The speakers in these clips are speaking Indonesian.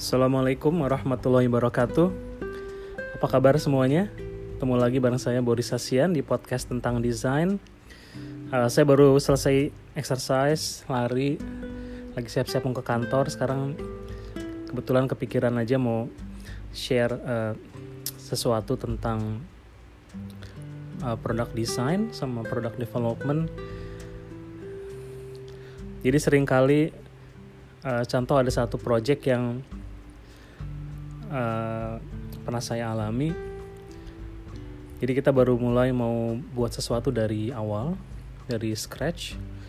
Assalamualaikum warahmatullahi wabarakatuh. Apa kabar semuanya? Ketemu lagi bareng saya Boris Hasian di podcast tentang desain. Saya baru selesai exercise, lari, lagi siap-siap mau ke kantor. Sekarang kebetulan kepikiran aja mau share sesuatu tentang product design sama product development. Jadi seringkali contoh ada satu project yang pernah saya alami. Jadi kita baru mulai mau buat sesuatu dari awal, dari scratch.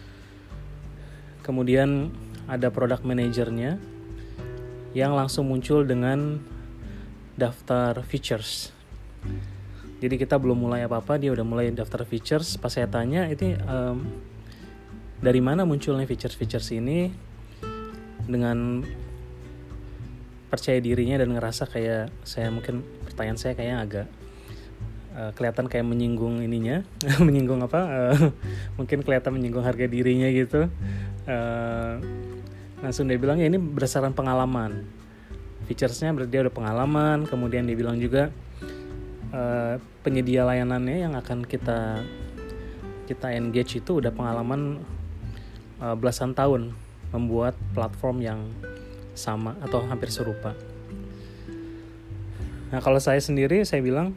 Kemudian ada product manajernya yang langsung muncul dengan daftar features. Jadi kita belum mulai apa-apa, dia udah mulai daftar features. Pas saya tanya, ini dari mana munculnya features-features ini? Dengan percaya dirinya dan ngerasa kayak saya mungkin pertanyaan saya kayaknya agak kelihatan kayak menyinggung ininya menyinggung mungkin kelihatan menyinggung harga dirinya gitu. Langsung dia bilang ya ini berdasarkan pengalaman, featuresnya berarti dia udah pengalaman. Kemudian dia bilang juga penyedia layanannya yang akan kita engage itu udah pengalaman belasan tahun membuat platform yang sama atau hampir serupa. Nah, kalau saya sendiri, saya bilang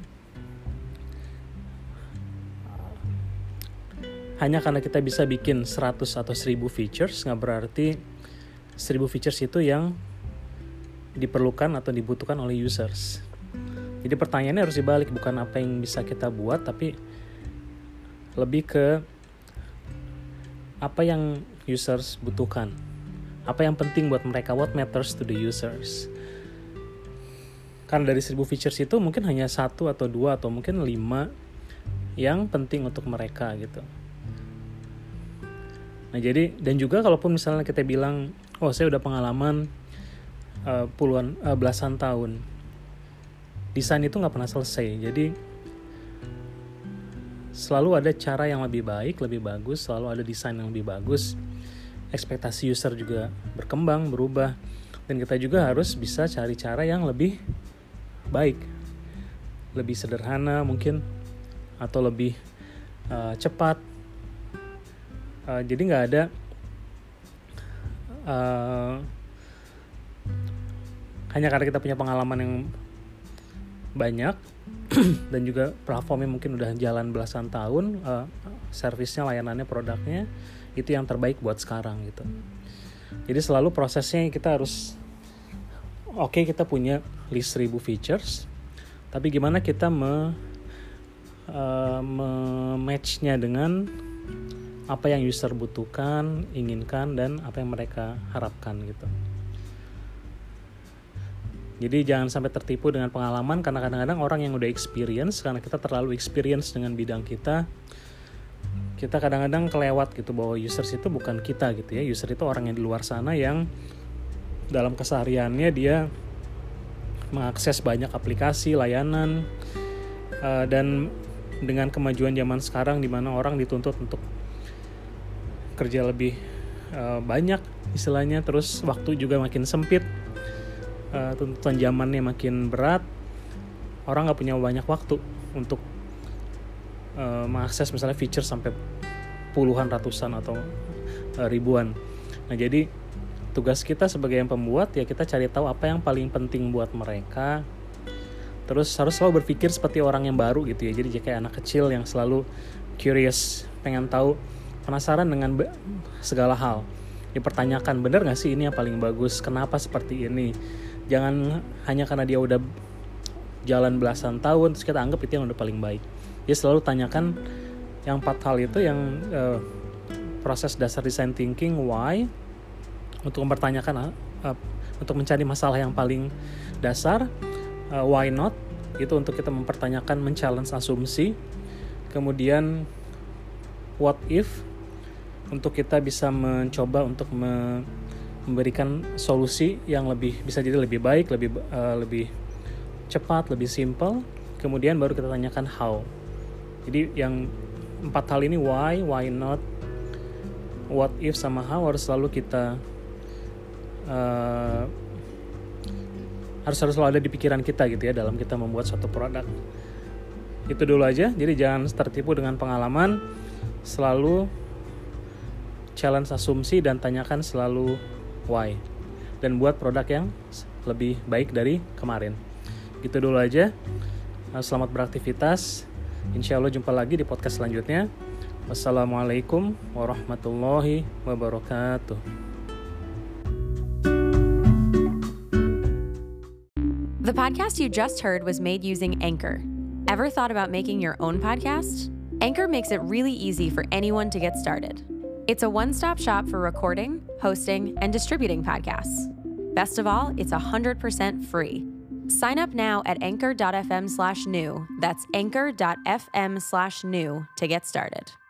hanya karena kita bisa bikin 100 atau 1000 features, nggak berarti 1000 features itu yang diperlukan atau dibutuhkan oleh users. Jadi pertanyaannya harus dibalik, bukan apa yang bisa kita buat, tapi lebih ke apa yang users butuhkan. Apa yang penting buat mereka, what matters to the users. Karena dari 1000 features itu mungkin hanya 1 atau 2 atau mungkin 5 yang penting untuk mereka gitu. Nah jadi, dan juga kalaupun misalnya kita bilang, oh saya udah pengalaman belasan tahun, desain itu gak pernah selesai. Jadi selalu ada cara yang lebih baik, lebih bagus, selalu ada desain yang lebih bagus. Ekspektasi user juga berkembang, berubah, dan kita juga harus bisa cari cara yang lebih baik, lebih sederhana mungkin, atau lebih cepat. Jadi nggak ada hanya karena kita punya pengalaman yang banyak dan juga platformnya mungkin udah jalan belasan tahun, servisnya, layanannya, produknya itu yang terbaik buat sekarang gitu. Jadi selalu prosesnya kita harus kita punya list 1000 features, tapi gimana kita matchnya dengan apa yang user butuhkan, inginkan, dan apa yang mereka harapkan gitu. Jadi jangan sampai tertipu dengan pengalaman, karena kadang-kadang orang yang udah experience, karena kita terlalu experience dengan bidang kita kadang-kadang kelewat gitu bahwa users itu bukan kita gitu ya. User itu orang yang di luar sana yang dalam kesehariannya dia mengakses banyak aplikasi, layanan, dan dengan kemajuan zaman sekarang di mana orang dituntut untuk kerja lebih banyak istilahnya, terus waktu juga makin sempit, tuntutan zamannya makin berat, orang nggak punya banyak waktu untuk mengakses misalnya feature sampai puluhan, ratusan, atau ribuan. Nah jadi tugas kita sebagai yang pembuat ya kita cari tahu apa yang paling penting buat mereka. Terus harus selalu berpikir seperti orang yang baru gitu ya. Jadi kayak anak kecil yang selalu curious, pengen tahu, penasaran dengan segala hal. Dipertanyakan, bener gak sih ini yang paling bagus? Kenapa seperti ini? Jangan hanya karena dia udah jalan belasan tahun terus kita anggap itu yang udah paling baik. Dia selalu tanyakan yang 4 hal itu, yang proses dasar design thinking, why, untuk mempertanyakan, untuk mencari masalah yang paling dasar, why not, itu untuk kita mempertanyakan, men-challenge asumsi. Kemudian what if, untuk kita bisa mencoba untuk memberikan solusi yang bisa jadi lebih baik, lebih cepat, lebih simple. Kemudian baru kita tanyakan how. Jadi yang 4 hal ini, why not, what if, sama how, harus selalu kita harus selalu ada di pikiran kita gitu ya dalam kita membuat suatu produk. Itu dulu aja. Jadi jangan tertipu dengan pengalaman. Selalu challenge asumsi dan tanyakan selalu why. Dan buat produk yang lebih baik dari kemarin. Gitu dulu aja. Selamat beraktivitas. Insya Allah jumpa lagi di podcast selanjutnya. Wassalamualaikum warahmatullahi wabarakatuh. The podcast you just heard was made using Anchor. Ever thought about making your own podcast? Anchor makes it really easy for anyone to get started. It's a one-stop shop for recording, hosting, and distributing podcasts. Best of all, it's 100% free. Sign up now at anchor.fm/new. That's anchor.fm/new to get started.